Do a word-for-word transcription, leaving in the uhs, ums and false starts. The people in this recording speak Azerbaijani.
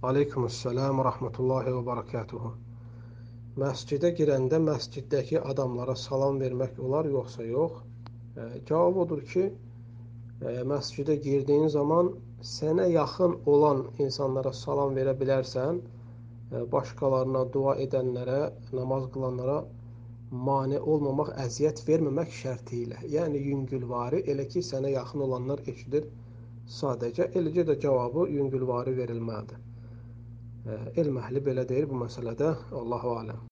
Aleykümselam və rəhmətullahi və barakatuhu. Məscidə girəndə məsciddəki adamlara salam vermək olar, yoxsa yox? E, cavab odur ki, e, məscidə girdiyin zaman sənə yaxın olan insanlara salam verə bilərsən, e, başqalarına, dua edənlərə, namaz qılanlara mane olmamaq, əziyyət verməmək şərti ilə. Yəni yüngülvari, elə ki, sənə yaxın olanlar eşidir sadəcə. Eləcə də cavabı yüngülvari verilməlidir. Elm əhli belə deyir bu məsələdə. Allahu aləm.